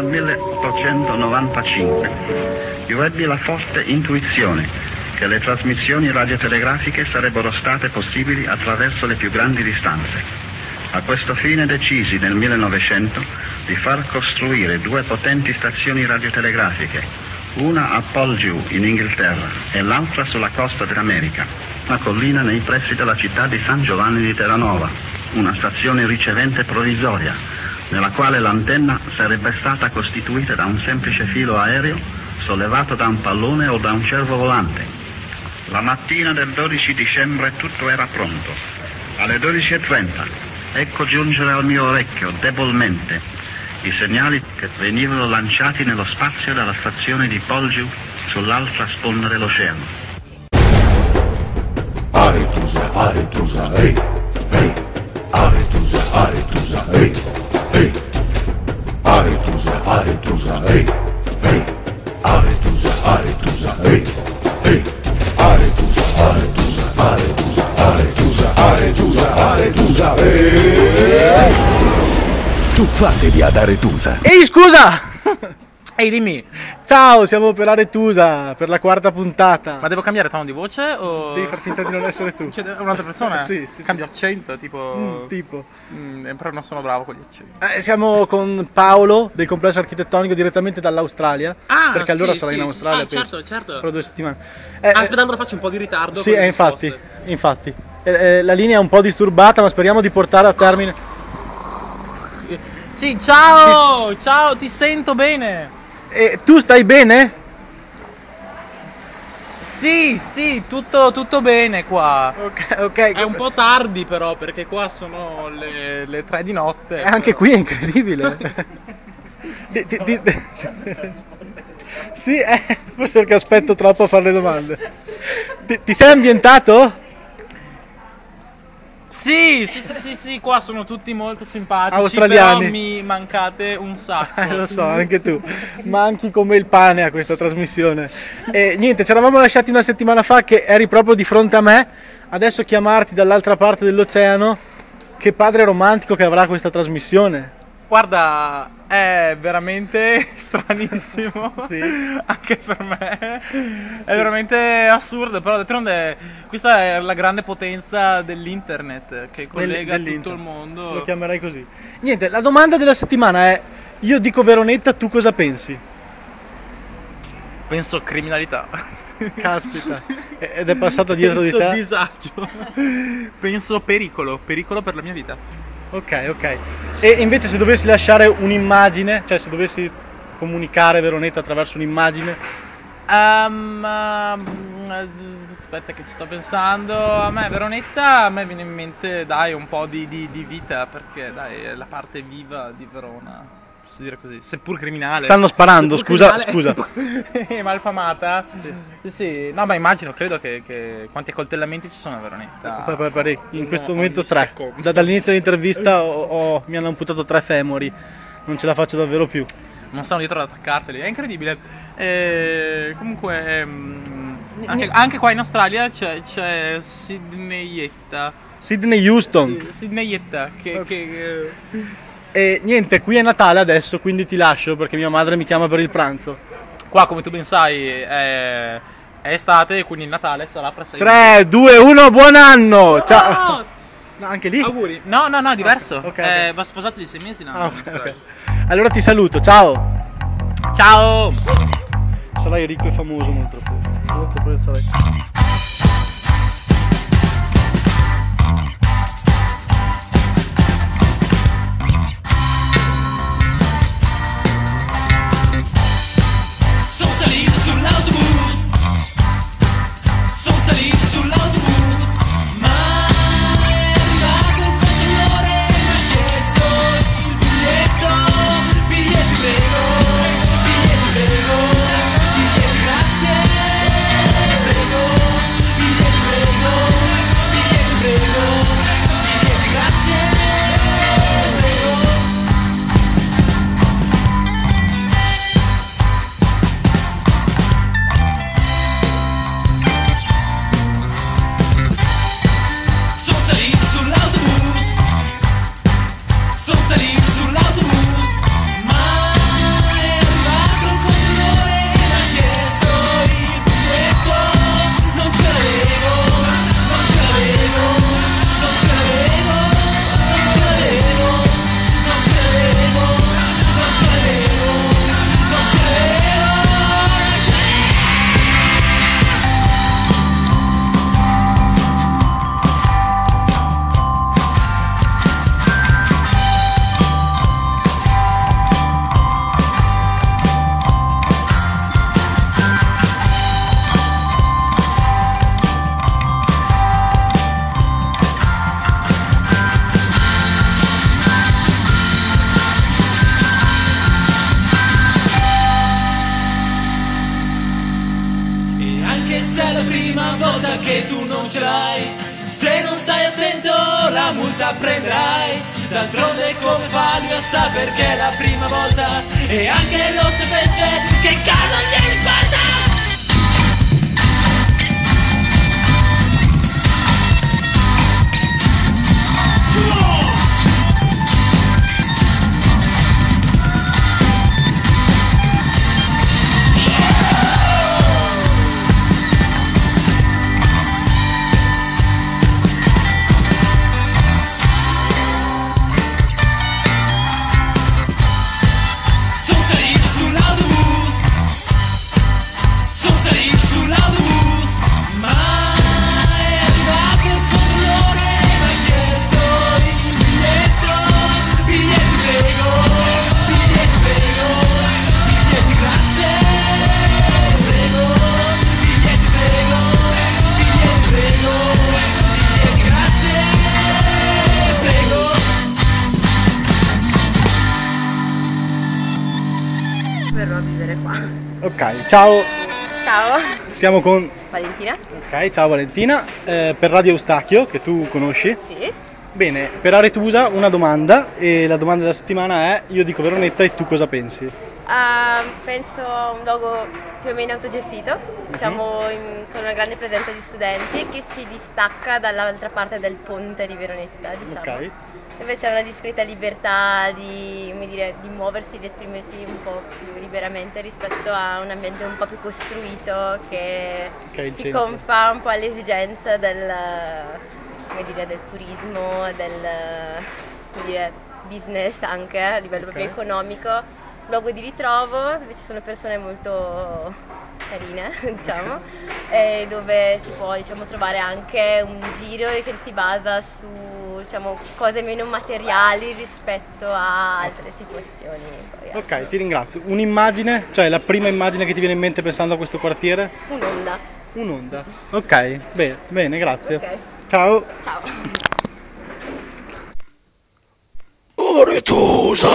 dal 1895 io ebbi la forte intuizione che le trasmissioni radiotelegrafiche sarebbero state possibili attraverso le più grandi distanze. A questo fine decisi nel 1900 di far costruire 2 potenti stazioni radiotelegrafiche, una a Poldhu in Inghilterra e l'altra sulla costa dell'America, una collina nei pressi della città di San Giovanni di Terranova, una stazione ricevente provvisoria, nella quale l'antenna sarebbe stata costituita da un semplice filo aereo sollevato da un pallone o da un cervo volante. La mattina del 12 dicembre tutto era pronto. Alle 12:30 ecco giungere al mio orecchio, debolmente, i segnali che venivano lanciati nello spazio dalla stazione di Poldhu sull'altra sponda dell'oceano. Aretusa, Aretusa, ehi, ehi, Aretusa, Aretusa, ehi, ehi, Aretusa, Aretusa, ehi, ehi, Aretusa, Aretusa, ehi, ehi, Aretusa, Aretusa, Aretusa, Aretusa, Aretusa, Aretusa, ehi. Tuffatevi ad Aretusa. Ehi, scusa! Ehi, dimmi. Ciao, siamo per Aretusa, per la 4ª puntata. Ma devo cambiare tono di voce o... Devi far finta di non essere tu. Cioè, un'altra persona? Sì. Cambio accento, tipo... Tipo. Però non sono bravo con gli accenti. Siamo con Paolo del complesso architettonico direttamente dall'Australia. Perché allora sarà in Australia, penso. certo. Per 2 settimane. Aspettando la faccio un po' di ritardo. Sì, infatti. La linea è un po' disturbata, ma speriamo di portare a termine. Sì, ciao! Ciao, ti sento bene. Tu stai bene? Sì, tutto bene qua. Ok. È un po' tardi però, perché qua sono le 3 di notte. Anche qui è incredibile. Sì, forse perché aspetto troppo a fare le domande. Ti sei ambientato? Sì, qua sono tutti molto simpatici. Australiani. Però mi mancate un sacco. Lo so, anche tu. Manchi come il pane a questa trasmissione. E niente, ci eravamo lasciati una settimana fa che eri proprio di fronte a me. Adesso chiamarti dall'altra parte dell'oceano. Che padre romantico che avrà questa trasmissione. Guarda, è veramente stranissimo. Sì. Anche per me. Sì. È veramente assurdo, però d'altronde questa è la grande potenza dell'internet che collega tutto il mondo. Lo chiamerai così. Niente, la domanda della settimana è: io dico Veronetta, tu cosa pensi? Penso criminalità. Caspita. Ed è passato dietro di te? Penso disagio. Penso pericolo per la mia vita. Ok. E invece se dovessi lasciare un'immagine, cioè se dovessi comunicare Veronetta attraverso un'immagine? Aspetta che ci sto pensando. A me Veronetta, viene in mente, dai, un po' di vita, perché dai, è la parte viva di Verona. Posso dire così, seppur criminale. Stanno sparando, scusa. Malfamata? Sì. No, ma credo che quanti accoltellamenti ci sono a Veronetta? In questo momento 3. Dall'inizio dell'intervista mi hanno amputato 3 femori. Non ce la faccio davvero più. Non stanno dietro ad attaccarteli, è incredibile. Comunque, anche qua in Australia c'è Sydneyetta. Sydney Houston. Sì, Sydneyetta, E niente, qui è Natale adesso, quindi ti lascio perché mia madre mi chiama per il pranzo. Qua, come tu ben sai, è estate, quindi il Natale sarà fra 6 3, 2, 1, buon anno! Ciao! No, anche lì? Auguri. No, è diverso. Ok. Va sposato di 6 mesi, no? Ok. Allora ti saluto, ciao! Ciao! Sarai ricco e famoso molto presto sarai. Sono salito sull'autobus, ma è arrivato il controllore, mi ha chiesto il biglietto prego, biglietti grazie, prego, anche se è la prima volta che tu non ce l'hai. Se non stai attento la multa prenderai. D'altronde come fa lui a sapere che è la prima volta? E anche lo sapesse che cosa gli importa? Verrò a vivere qua. Ok, ciao, Ciao, siamo con... Valentina. Ok, ciao Valentina, per Radio Eustachio, che tu conosci. Sì. Bene, per Aretusa una domanda, e la domanda della settimana è: io dico Veronetta e tu cosa pensi? Penso a un logo più o meno autogestito, diciamo con una grande presenza di studenti che si distacca dall'altra parte del ponte di Veronetta, diciamo. Ok. Dove c'è una discreta libertà di, come dire, di muoversi, di esprimersi un po' più liberamente rispetto a un ambiente un po' più costruito che Che è il si centro. confà un po' all'esigenza del, come dire, del turismo, del, come dire, business anche a livello proprio Ok. economico. Luogo di ritrovo dove ci sono persone molto carine, diciamo, e dove si può, diciamo, trovare anche un giro che si basa su, diciamo, cose meno materiali rispetto a altre situazioni. Poi, Ok, ti ringrazio. Un'immagine, cioè la prima immagine che ti viene in mente pensando a questo quartiere? Un'onda. Un'onda. Ok, bene, grazie. Ok. Ciao. Ciao. Aretusa,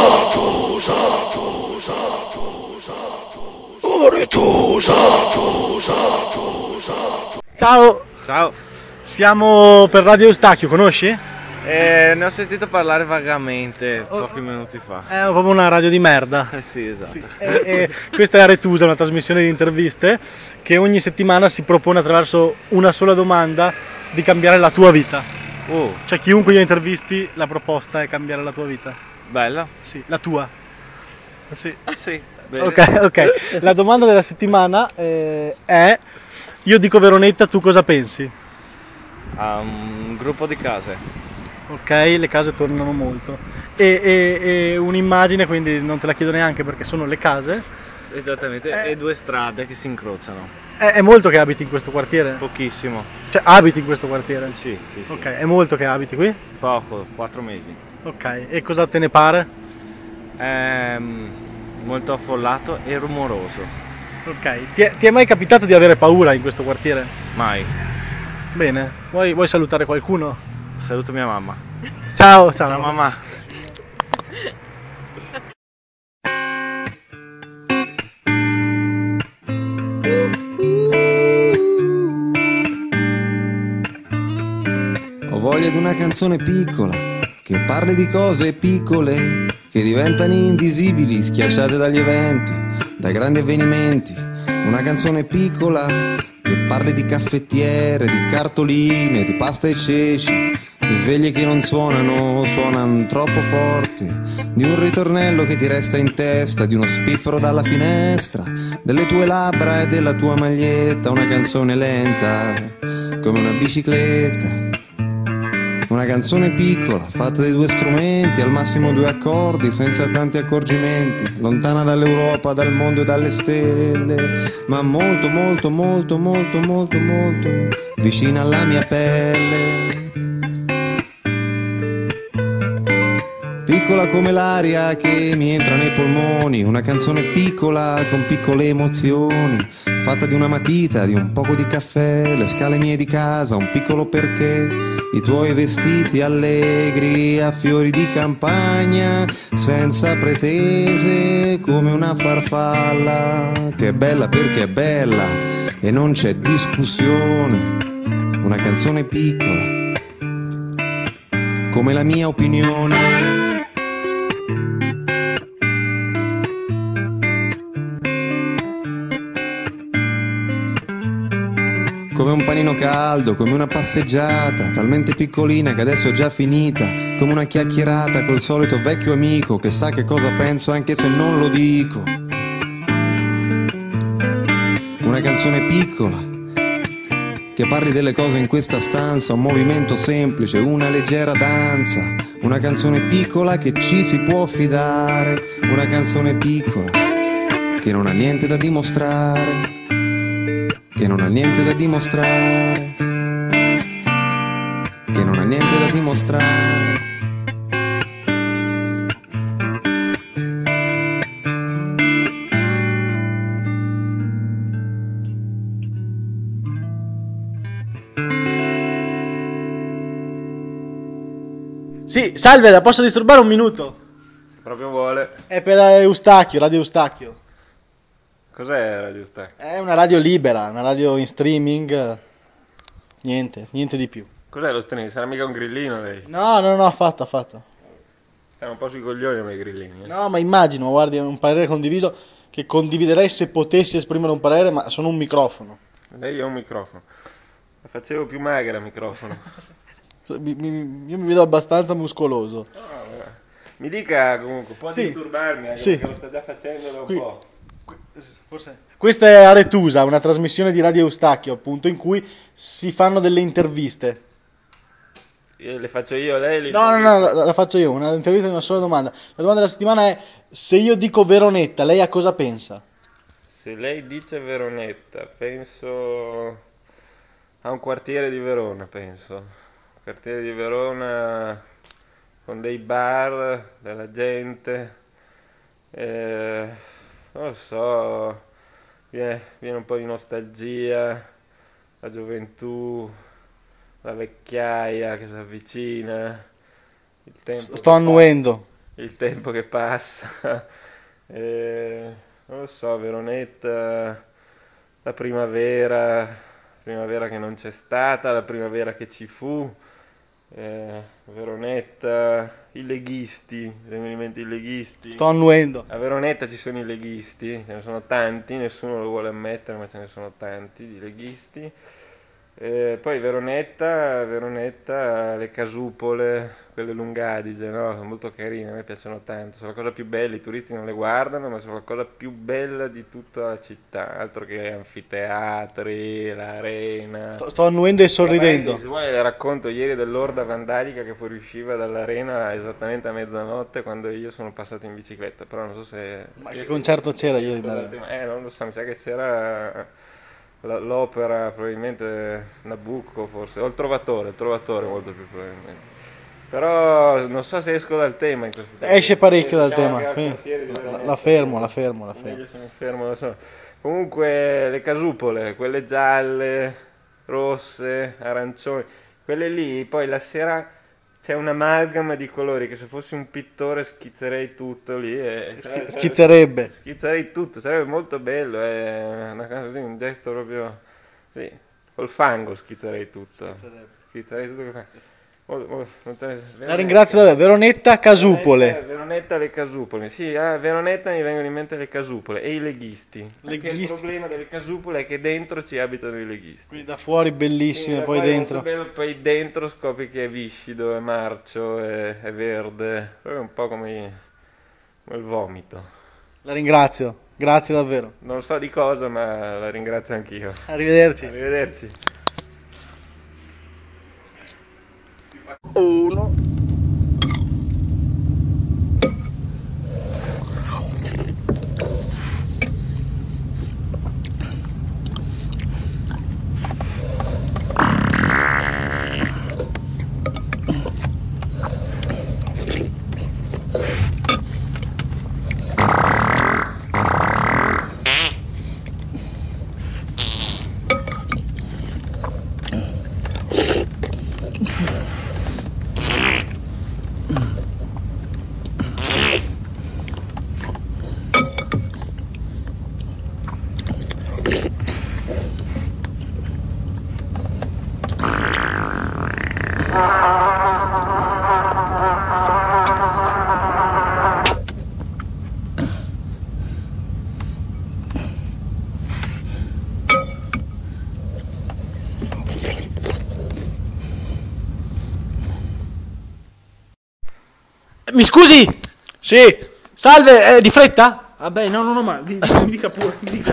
Ciao, Ciao, siamo per Radio Eustachio, conosci? ne ho sentito parlare vagamente pochi minuti fa. È proprio una radio di merda. Sì, esatto. Sì, questa è Aretusa, una trasmissione di interviste che ogni settimana si propone attraverso una sola domanda di cambiare la tua vita. Cioè chiunque io intervisti, la proposta è cambiare la tua vita. Bella? Sì, la tua. Sì. Sì, bene. Ok. La domanda della settimana è: io dico Veronetta, tu cosa pensi? Un gruppo di case. Ok, le case tornano molto. E un'immagine, quindi non te la chiedo neanche perché sono le case. Esattamente, e due strade che si incrociano. È molto che abiti in questo quartiere? Pochissimo. Cioè, abiti in questo quartiere? Sì. Ok, è molto che abiti qui? Poco, 4 mesi. Ok, e cosa te ne pare? Molto affollato e rumoroso. Ok, ti è mai capitato di avere paura in questo quartiere? Mai. Bene, vuoi salutare qualcuno? Saluto mia mamma. Ciao. Ciao mamma. Ho voglia di una canzone piccola, che parli di cose piccole, che diventano invisibili, schiacciate dagli eventi, dai grandi avvenimenti. Una canzone piccola, che parli di caffettiere, di cartoline, di pasta e ceci, di sveglie che non suonano troppo forti, di un ritornello che ti resta in testa, di uno spiffero dalla finestra, delle tue labbra e della tua maglietta. Una canzone lenta, come una bicicletta. Una canzone piccola, fatta di 2 strumenti, al massimo 2 accordi, senza tanti accorgimenti, lontana dall'Europa, dal mondo e dalle stelle, ma molto, molto, molto, molto, molto, molto vicina alla mia pelle. Piccola come l'aria che mi entra nei polmoni, una canzone piccola con piccole emozioni, fatta di una matita, di un poco di caffè, le scale mie di casa, un piccolo perché, i tuoi vestiti allegri a fiori di campagna, senza pretese come una farfalla, che è bella perché è bella, e non c'è discussione. Una canzone piccola, come la mia opinione. Come un panino caldo, come una passeggiata, talmente piccolina che adesso è già finita, come una chiacchierata col solito vecchio amico che sa che cosa penso anche se non lo dico. Una canzone piccola, che parli delle cose in questa stanza, un movimento semplice, una leggera danza, una canzone piccola che ci si può fidare, una canzone piccola che non ha niente da dimostrare. Che non ha niente da dimostrare, che non ha niente da dimostrare. Sì, salve, la posso disturbare un minuto? Se proprio vuole. È per Eustachio, Radio Eustachio. Cos'è Radio Eustachio? È una radio libera, una radio in streaming, niente di più. Cos'è lo streaming? Sarà mica un grillino lei? No, affatto. È un po' sui coglioni a me i grillini. No, ma immagino, guardi, un parere condiviso che condividerei se potessi esprimere un parere, ma sono un microfono. Lei è un microfono. La facevo più magra microfono. Io mi vedo abbastanza muscoloso. Mi dica comunque, può Sì. disturbarmi, anche Sì. perché lo sta già facendo da un Qui. po'. Questa è Aretusa, una trasmissione di Radio Eustachio, appunto, in cui si fanno delle interviste. Le faccio io a lei? No, la faccio io, una intervista di una sola domanda. La domanda della settimana è: se io dico Veronetta, lei a cosa pensa? Se lei dice Veronetta, penso a un quartiere di Verona, penso. Un quartiere di Verona con dei bar, della gente, non lo so, viene un po' di nostalgia, la gioventù, la vecchiaia che si avvicina, il tempo Sto annuendo. il tempo che passa, non lo so, Veronetta, la primavera che non c'è stata, la primavera che ci fu, Veronetta, i leghisti, vengono in mente i leghisti. Sto annuendo. A Veronetta ci sono i leghisti, ce ne sono tanti, nessuno lo vuole ammettere, ma ce ne sono tanti di leghisti. Poi Veronetta, le casupole, quelle lungadige, no? Sono molto carine, a me piacciono tanto, sono la cosa più bella, i turisti non le guardano, ma sono la cosa più bella di tutta la città, altro che anfiteatri, l'arena. Sto annuendo e sorridendo. Se vuole le racconto ieri dell'orda vandalica che fuoriusciva dall'arena esattamente a mezzanotte quando io sono passato in bicicletta, però non so se... Ma che concerto c'era ieri? non lo so, mi sa che c'era... l'opera probabilmente Nabucco forse, o il Trovatore molto più probabilmente, però non so se esco dal tema in questo tempo. Esce parecchio dal tema, Quindi la fermo. meglio se mi fermo, lo so. Comunque le casupole, quelle gialle, rosse, arancioni, quelle lì poi la sera c'è un'amalgama di colori che se fossi un pittore schizzerei tutto lì Schizzerebbe. Schizzerei tutto, sarebbe molto bello, è una cosa così, un gesto proprio, sì, col fango schizzerei tutto. Schizzerei tutto col fango. La ringrazio davvero. Veronetta, casupole. Veronetta, le casupole, sì, a Veronetta mi vengono in mente le casupole e i leghisti. Perché il problema delle casupole è che dentro ci abitano i leghisti. Quindi da fuori bellissime, poi Poi è dentro. molto bello, poi dentro scopri che è viscido, è marcio, è verde, proprio un po' come il vomito. La ringrazio, grazie davvero. Non so di cosa, ma la ringrazio anch'io. Arrivederci. Arrivederci. Mi scusi? Sì. Salve, di fretta? Vabbè, no, ma mi dica pure, mi dica.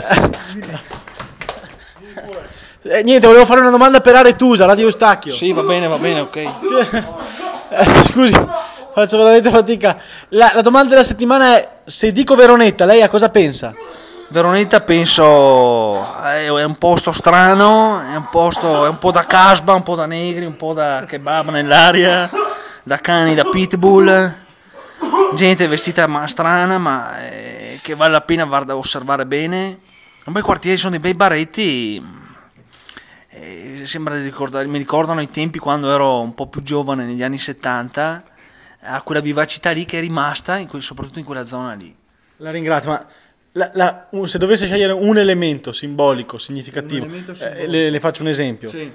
Niente, volevo fare una domanda per Aretusa, Radio Eustachio. Sì, va bene, ok. Scusi, faccio veramente fatica. La domanda della settimana è: se dico Veronetta, lei a cosa pensa? Veronetta penso è un posto strano, è un po' da casba, un po' da negri, un po' da kebab nell'aria, da cani, da pitbull, gente vestita strana, ma che vale la pena osservare bene. Un bel quartiere, sono dei bei baretti. Mi ricordano i tempi quando ero un po' più giovane, negli anni 70, a quella vivacità lì che è rimasta, soprattutto in quella zona lì. La ringrazio, ma se dovesse scegliere un elemento simbolico, significativo, le faccio un esempio. Sì.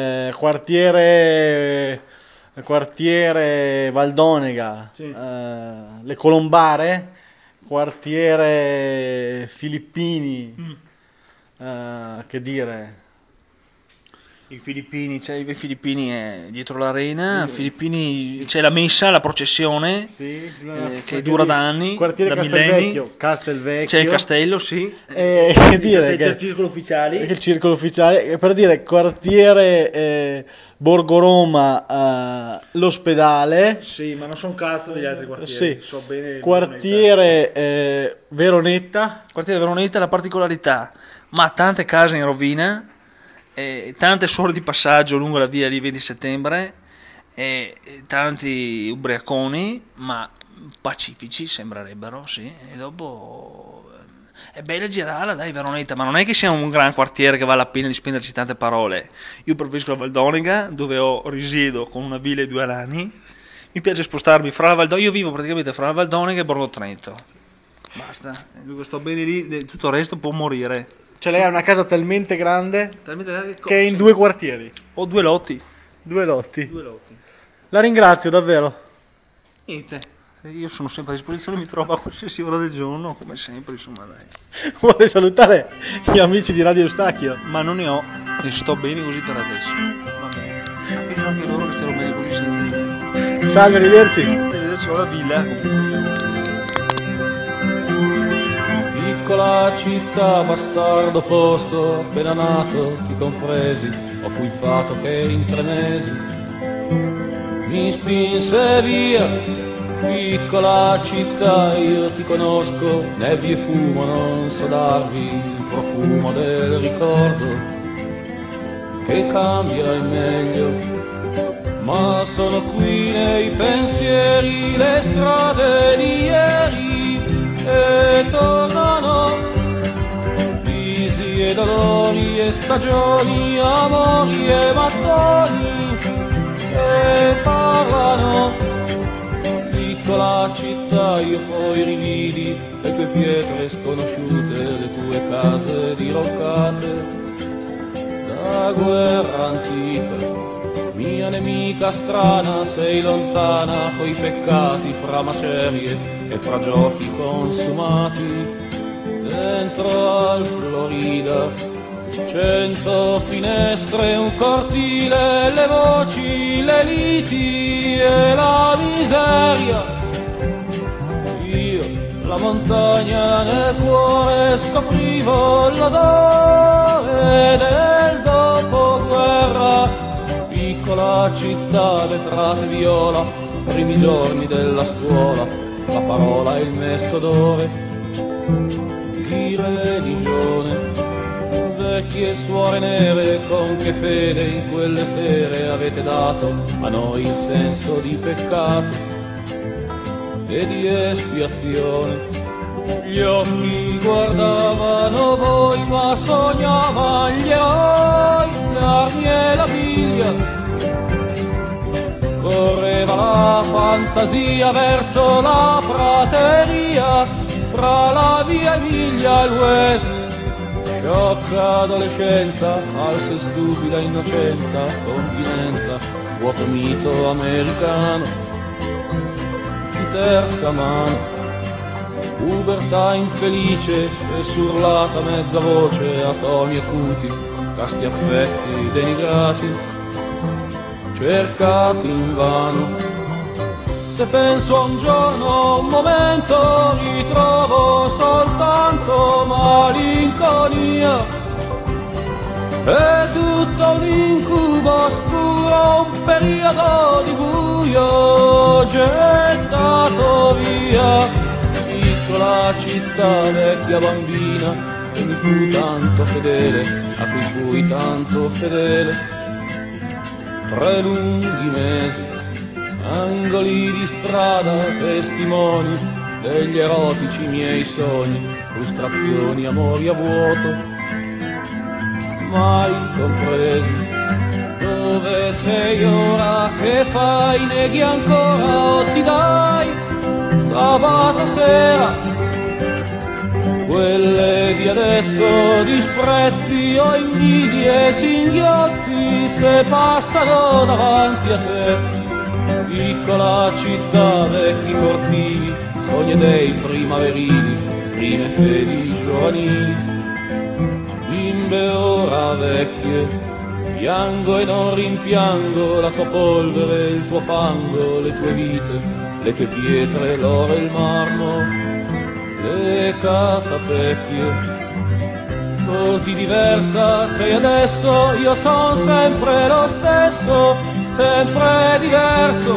Quartiere Valdonega, Sì. le Colombare, quartiere Filippini, che dire... I Filippini è dietro l'arena, Filippini c'è la messa, la processione, che dura da anni, quartiere da millenni. Castelvecchio, C'è il castello, sì. Che dire, C'è il circolo ufficiale. Il circolo ufficiale, per dire quartiere Borgoroma, l'ospedale. Sì, ma non sono cazzo degli altri quartieri. Sì. So bene Quartiere Veronetta. Quartiere Veronetta, la particolarità, ma tante case in rovina. Tante suore di passaggio lungo la via lì 20 settembre, tanti ubriaconi ma pacifici sembrerebbero, sì. E dopo è bella girarla, dai, Veronetta, ma non è che sia un gran quartiere che vale la pena di spenderci tante parole. Io preferisco la Valdonega, dove risiedo con una villa e 2 alani. Mi piace spostarmi fra la Valdonega, io vivo praticamente fra la Valdonega e Borgo Trento, basta, sto bene lì, tutto il resto può morire. Cioè lei ha una casa talmente grande che è in 2 quartieri. Ho 2 lotti. 2 lotti. La ringrazio davvero. Niente, io sono sempre a disposizione, mi trovo a qualsiasi ora del giorno, come sempre, insomma, dai. Vuole salutare gli amici di Radio Eustachio? Ma non ne ho, e sto bene così per adesso. Va bene. Penso anche loro che stiano bene così senza niente. Salve, arrivederci. Arrivederci alla villa, comunque. Piccola città, bastardo posto, appena nato ti compresi, ho fu il fato che in 3 mesi mi spinse via. Piccola città, io ti conosco, nebbie e fumo, non so darvi il profumo del ricordo che cambia in meglio, ma sono qui nei pensieri, le strade di ieri e tornano visi e dolori e stagioni, amori e mattoni e parlano. Piccola città, io poi rividi le tue pietre sconosciute, le tue case diroccate da guerra antica. Mia nemica strana, sei lontana coi peccati fra macerie e fra giochi consumati. Dentro al Florida 100 finestre, un cortile, le voci, le liti e la miseria. Io la montagna nel cuore scoprivo l'odore del dopoguerra. Piccola città, vetrate viola, primi giorni della scuola, la parola e il mestodore di religione. Vecchie suore nere, con che fede in quelle sere avete dato a noi il senso di peccato e di espiazione. Gli occhi guardavano voi, ma sognavano gli eroi, le armi e la biglia. Correva la fantasia verso la prateria, fra la via Emilia e l'Ouest. Sciocca adolescenza, falsa e stupida innocenza, continenza, vuoto mito americano di terza mano. Pubertà infelice, spesso urlata a mezza voce, a toni acuti, casti affetti denigrati, cercati invano. Se penso a un giorno, un momento, ritrovo soltanto malinconia. È tutto un incubo oscuro, un periodo di buio gettato via. Piccola città, vecchia bambina, che mi fu tanto fedele, a cui fui tanto fedele. 3 lunghi mesi, angoli di strada, testimoni degli erotici miei sogni, frustrazioni, amori a vuoto, mai compresi. Dove sei ora, che fai, neghi ancora o ti dai sabato sera? Quelle di adesso disprezzi o invidie, singhiozzi se passano davanti a te. Piccola città, vecchi cortili, sogni dei primaverili, prime fedi giovanili. Bimbe ora vecchie, piango e non rimpiango la tua polvere, il tuo fango, le tue vite, le tue pietre, l'oro e il marmo, le catapecchie. Così diversa sei adesso, io son sempre lo stesso, sempre diverso.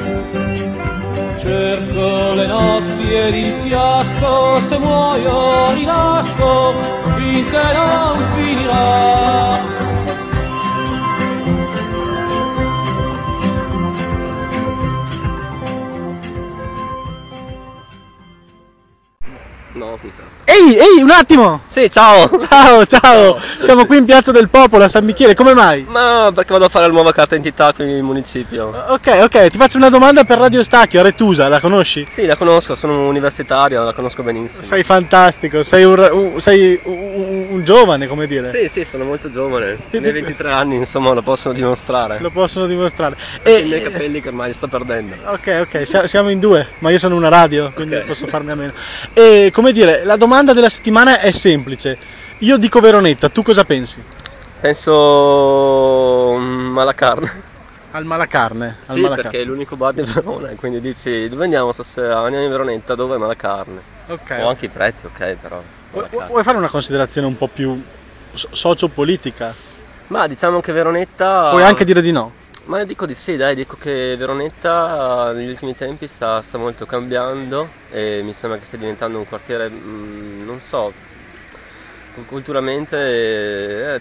Cerco le notti ed il fiasco, se muoio rinasco, finché non finirà. No, Ehi, un attimo! Sì, ciao! Ciao! Siamo qui in Piazza del Popolo a San Michele, come mai? Ma perché vado a fare la nuova carta d'identità qui in municipio. Ok, ti faccio una domanda per Radio Stacchio, a Retusa, la conosci? Sì, la conosco, sono universitario, la conosco benissimo. Sei fantastico, sei un giovane, come dire. Sì, sono molto giovane, nei 23 anni insomma lo possono dimostrare. Lo possono dimostrare. I miei capelli che ormai li sto perdendo. Ok, siamo in 2, ma io sono una radio, quindi posso farne a meno. E come dire, la domanda della settimana è semplice. Io dico Veronetta, tu cosa pensi? Penso Malacarne. Al Malacarne? Sì, perché è l'unico bar di Verona, e quindi dici dove andiamo stasera? Andiamo in Veronetta, dove? Malacarne. O anche i prezzi, ok, però. Vuoi fare una considerazione un po' più sociopolitica? Ma diciamo che Veronetta... Puoi anche dire di no. Ma io dico di sì, dai, dico che Veronetta negli ultimi tempi sta molto cambiando e mi sembra che stia diventando un quartiere, non so, culturalmente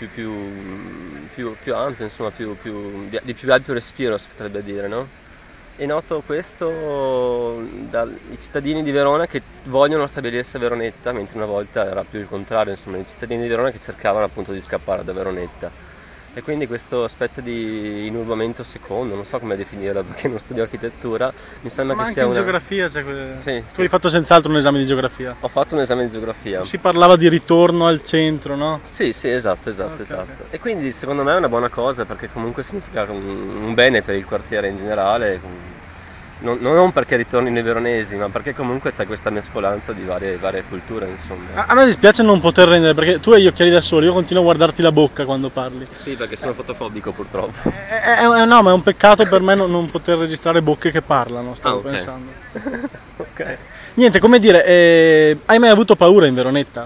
più ampio, insomma, di più ampio respiro, si potrebbe dire, no? E noto questo dai cittadini di Verona che vogliono stabilirsi a Veronetta, mentre una volta era più il contrario, insomma, i cittadini di Verona che cercavano appunto di scappare da Veronetta. E quindi questo specie di inurbamento secondo, non so come definirlo perché non studio architettura, mi sembra che sia in una... geografia, Sì. Tu hai fatto senz'altro un esame di geografia. Ho fatto un esame di geografia. Si parlava di ritorno al centro, no? Sì, esatto. E quindi secondo me è una buona cosa perché comunque significa un bene per il quartiere in generale. Non perché ritornino i veronesi, ma perché comunque c'è questa mescolanza di varie culture, insomma. A me dispiace non poter rendere, perché tu hai gli occhiali da sole, io continuo a guardarti la bocca quando parli. Sì, perché sono fotofobico purtroppo. No, ma è un peccato per me non poter registrare bocche che parlano, stavo pensando. Ok. Niente, come dire, hai mai avuto paura in Veronetta?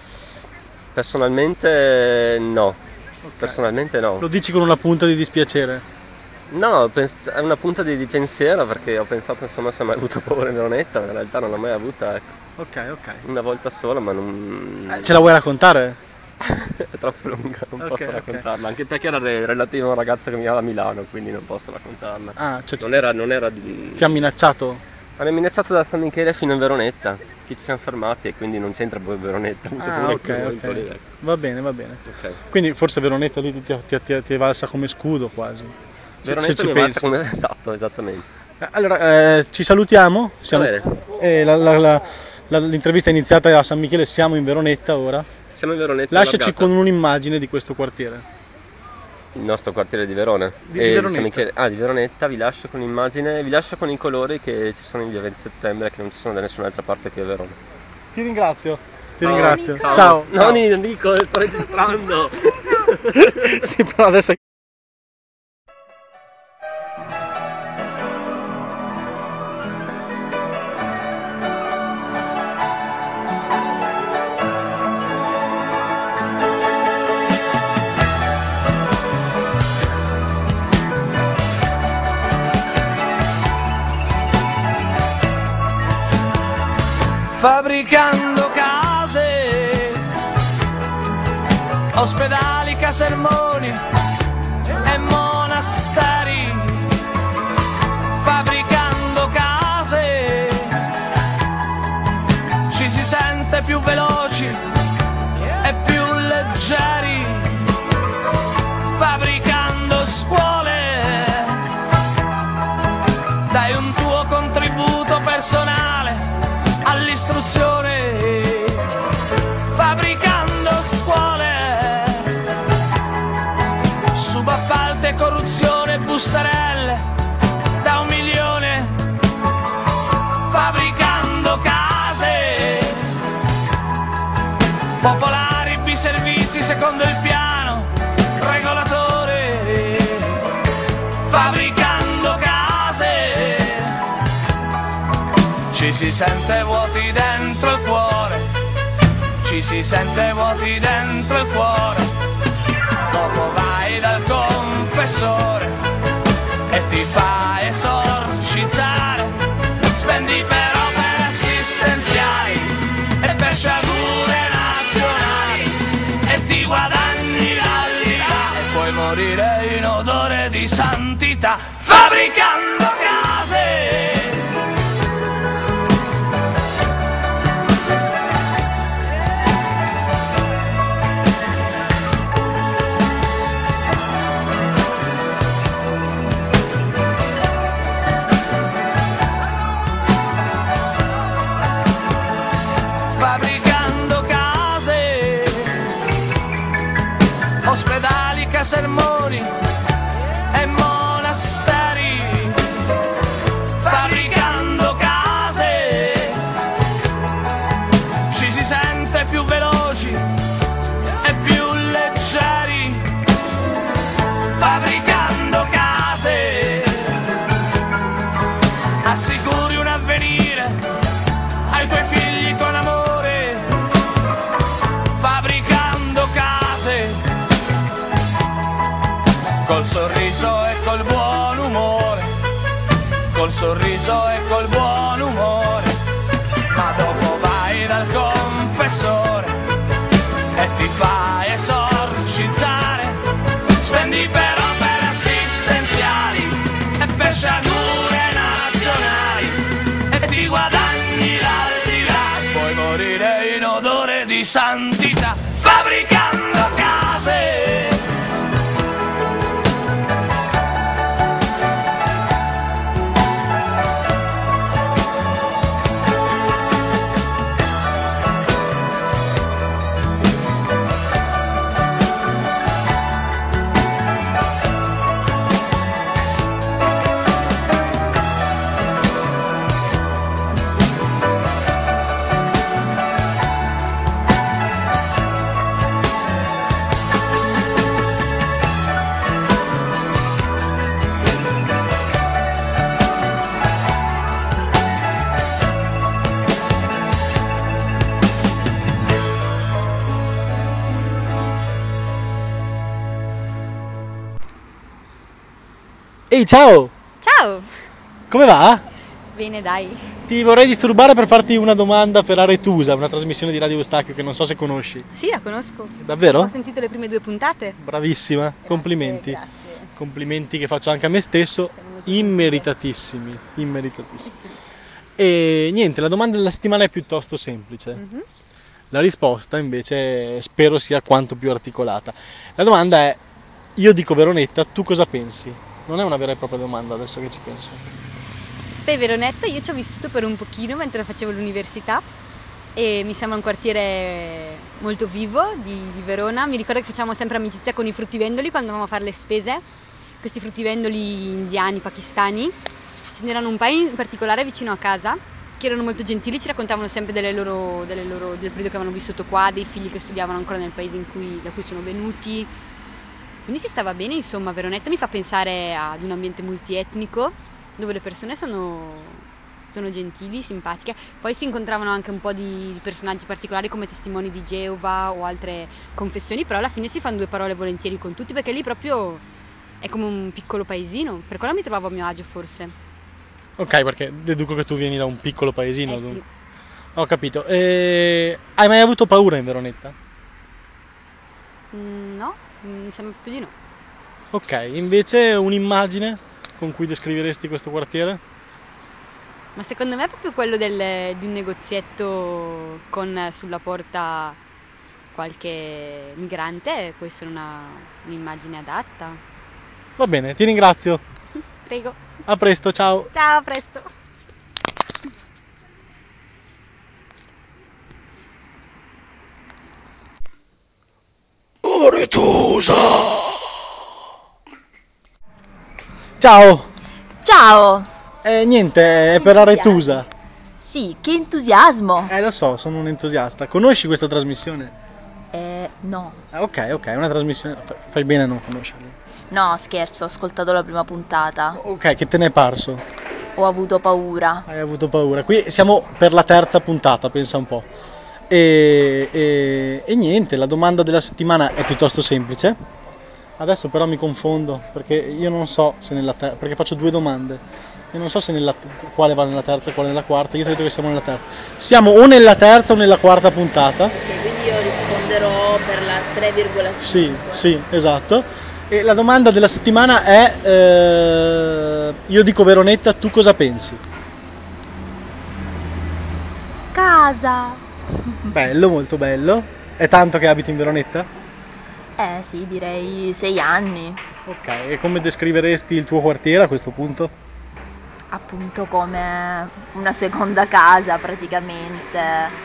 Personalmente no. Okay. Personalmente no. Lo dici con una punta di dispiacere? No, è una punta di pensiero perché ho pensato insomma se ho mai avuto paura in Veronetta, in realtà non l'ho mai avuta, ecco. Ok. Una volta sola, ma non... Ce la vuoi raccontare? È troppo lunga, non posso raccontarla, anche perché era relativo a un ragazzo che mi aveva a Milano, quindi non posso raccontarla. Non era di... Ti ha minacciato? Mi ha minacciato da San Michele fino in Veronetta, ci siamo fermati e quindi non c'entra poi Veronetta. Ok. Va bene. Okay. Quindi forse Veronetta lì ti è valsa come scudo quasi. Veronetta mi valsa come... Esatto, esattamente. Allora, ci salutiamo. L'intervista è iniziata a San Michele, siamo in Veronetta ora. Siamo in Veronetta. Lasciaci con un'immagine di questo quartiere. Il nostro quartiere di Verona. Di Veronetta. San Michele, di Veronetta, vi lascio con l'immagine, vi lascio con i colori che ci sono il via 20 settembre, che non ci sono da nessun'altra parte che a Verona. Ti ringrazio. Ciao. Non dico, sto registrando. Sì, però adesso fabbricando case, ospedali, casermoni e monasteri, fabbricando case ci si sente più veloci e più leggeri, fabbricando scuole dai un tuo contributo personale all'istruzione, fabbricando scuole, subappalti e corruzione, bustarelle da 1 milione, fabbricando case popolari, biservizi secondo il piano regolatore, fabbricando case ci si sente vuoti dentro il cuore, ci si sente vuoti dentro il cuore, dopo vai dal confessore e ti fa esorcizzare, spendi per opere assistenziali e per sciagure nazionali e ti guadagni l'aldilà e puoi morire in odore di santità, fabbricando case. Fabbricando case, ospedali, casermoni e monasteri, fabbricando case ci si sente più veloci e più leggeri, fabbricando case assicuri un avvenire ai tuoi figli con amore, fabbricando case col sorriso e col buon umore, col sorriso e col buon umore, ma dopo vai dal confessore e ti fa esorcizzare, spendi per opere assistenziali e per sciagure nazionali e ti guadagni l'aldilà, puoi morire in odore di santità, fabbricando case. Ehi, ciao! Ciao! Come va? Bene, dai. Ti vorrei disturbare per farti una domanda per Aretusa, una trasmissione di Radio Eustachio che non so se conosci. Sì, la conosco. Davvero? Ho sentito le prime 2 puntate. Bravissima, complimenti. Grazie. Complimenti che faccio anche a me stesso, immeritatissimi, immeritatissimi. E niente, la domanda della settimana è piuttosto semplice. Mhm. La risposta invece spero sia quanto più articolata. La domanda è, io dico Veronetta, tu cosa pensi? Non è una vera e propria domanda adesso che ci penso. Beh, Veronetta io ci ho vissuto per un pochino mentre facevo l'università e mi sembra un quartiere molto vivo di Verona. Mi ricordo che facevamo sempre amicizia con i fruttivendoli quando andavamo a fare le spese, questi fruttivendoli indiani, pakistani. Ce n'erano un paio in particolare vicino a casa che erano molto gentili, ci raccontavano sempre del periodo che avevano vissuto qua, dei figli che studiavano ancora nel paese da cui sono venuti. Quindi si stava bene, insomma. Veronetta mi fa pensare ad un ambiente multietnico dove le persone sono gentili, simpatiche. Poi si incontravano anche un po' di personaggi particolari come testimoni di Geova o altre confessioni, però alla fine si fanno 2 parole volentieri con tutti, perché lì proprio è come un piccolo paesino, per quello mi trovavo a mio agio forse. Ok, perché deduco che tu vieni da un piccolo paesino. Sì. Ho capito. Hai mai avuto paura in Veronetta? No, mi sembra più di no. Ok, invece un'immagine con cui descriveresti questo quartiere? Ma secondo me è proprio quello di un negozietto con sulla porta qualche migrante, può essere un'immagine adatta. Va bene, ti ringrazio. Prego. A presto, ciao. Ciao, a presto. Aretusa. Ciao. Ciao! Niente, è per Aretusa. Sì, che entusiasmo! Lo so, sono un entusiasta. Conosci questa trasmissione? No. Ok, è una trasmissione. Fai bene a non conoscerla. No, scherzo, ho ascoltato la prima puntata. Ok, che te ne è parso? Ho avuto paura. Hai avuto paura. Qui siamo per la terza puntata, pensa un po'. E niente, la domanda della settimana è piuttosto semplice. Adesso però mi confondo perché io non so se perché faccio due domande. Io non so se quale va nella terza e quale nella quarta. Io ti ho detto che siamo nella terza. Siamo o nella terza o nella quarta puntata. Ok, quindi io risponderò per la 3,5. Sì, esatto. E la domanda della settimana è io dico Veronetta, tu cosa pensi? Casa. Bello, molto bello. È tanto che abiti in Veronetta? Sì, direi 6 anni. Ok, e come descriveresti il tuo quartiere a questo punto? Appunto come una seconda casa praticamente.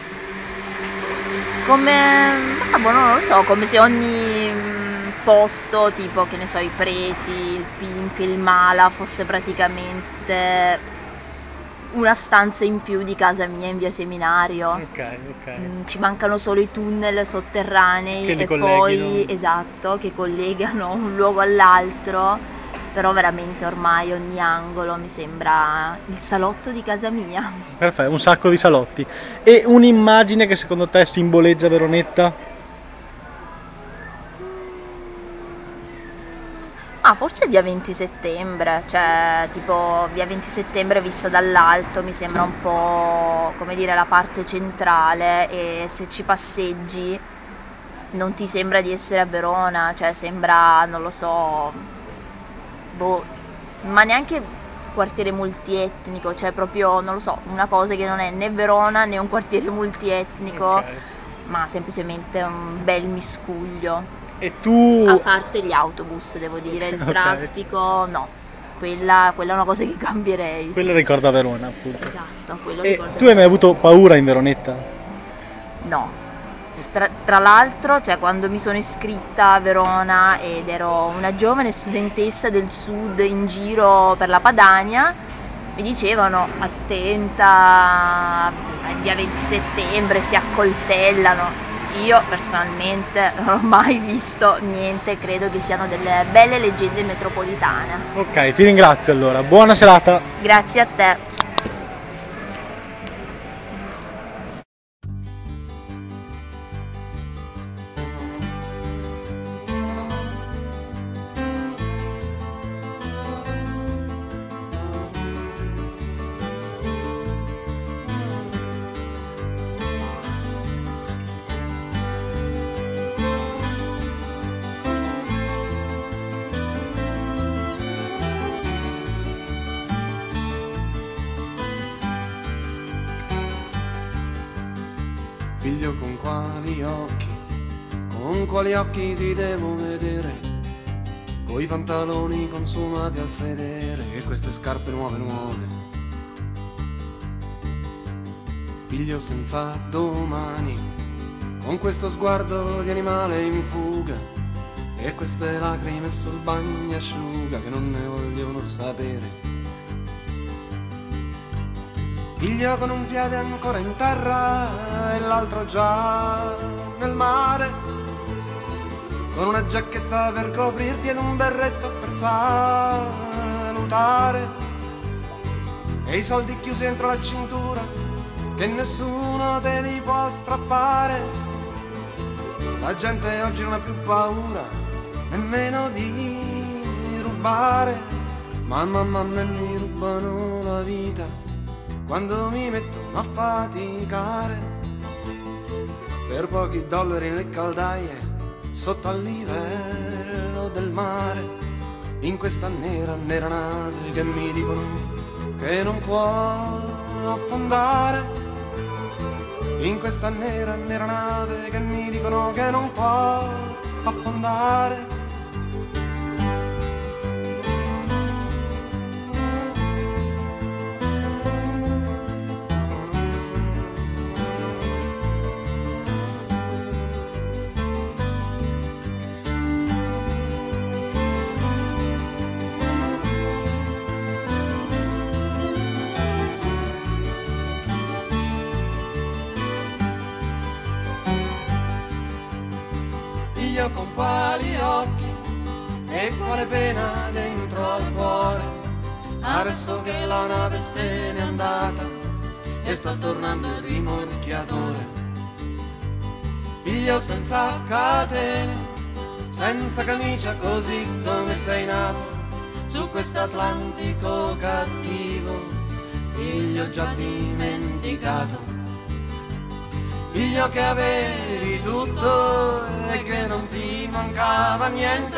Non lo so, come se ogni posto, tipo che ne so, i Preti, il Pink, il Mala, fosse praticamente una stanza in più di casa mia in via Seminario. Ok. Ci mancano solo i tunnel sotterranei Che li e colleghino. poi, esatto, che collegano un luogo all'altro, però veramente ormai ogni angolo mi sembra il salotto di casa mia. Perfetto, un sacco di salotti. E un'immagine che secondo te simboleggia Veronetta? Forse via 20 settembre, cioè tipo via 20 settembre vista dall'alto mi sembra un po', come dire, la parte centrale, e se ci passeggi non ti sembra di essere a Verona, cioè sembra, non lo so, ma neanche quartiere multietnico, cioè proprio, non lo so, una cosa che non è né Verona né un quartiere multietnico, ma semplicemente un bel miscuglio. E tu... A parte gli autobus, devo dire, il traffico, no, quella è una cosa che cambierei. Quella ricorda Verona, appunto. Esatto, quello E ricorda. tu hai mai avuto paura in Veronetta? No. Tra l'altro, cioè, quando mi sono iscritta a Verona ed ero una giovane studentessa del sud in giro per la Padania, mi dicevano attenta, via 20 settembre si accoltellano. Io personalmente non ho mai visto niente, credo che siano delle belle leggende metropolitane. Ok, ti ringrazio allora, buona serata. Grazie a te. Figlio, con quali occhi ti devo vedere? Coi pantaloni consumati al sedere e queste scarpe nuove. Figlio senza domani, con questo sguardo di animale in fuga e queste lacrime sul bagnasciuga che non ne vogliono sapere. Figlio con un piede ancora in terra e l'altro già nel mare, con una giacchetta per coprirti ed un berretto per salutare, e i soldi chiusi dentro la cintura che nessuno te li può strappare. La gente oggi non ha più paura nemmeno di rubare, ma me mi rubano la vita quando mi mettono a faticare per pochi dollari nelle caldaie sotto al livello del mare, in questa nera nave che mi dicono che non può affondare, in questa nera nave che mi dicono che non può affondare. Figlio con quali occhi e quale pena dentro al cuore, adesso che la nave se n'è andata e sta tornando il rimorchiatore. Figlio senza catene, senza camicia, così come sei nato su quest'Atlantico cattivo, figlio già dimenticato. Figlio che avevi tutto e che non ti mancava niente,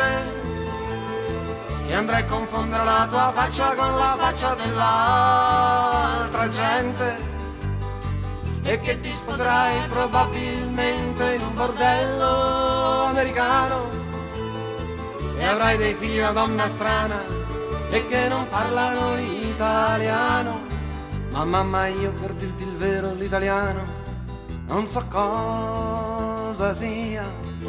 e andrai a confondere la tua faccia con la faccia dell'altra gente, e che ti sposerai probabilmente in un bordello americano, e avrai dei figli una donna strana e che non parlano l'italiano. Ma mamma, io per dirti il vero l'italiano non so cosa sia,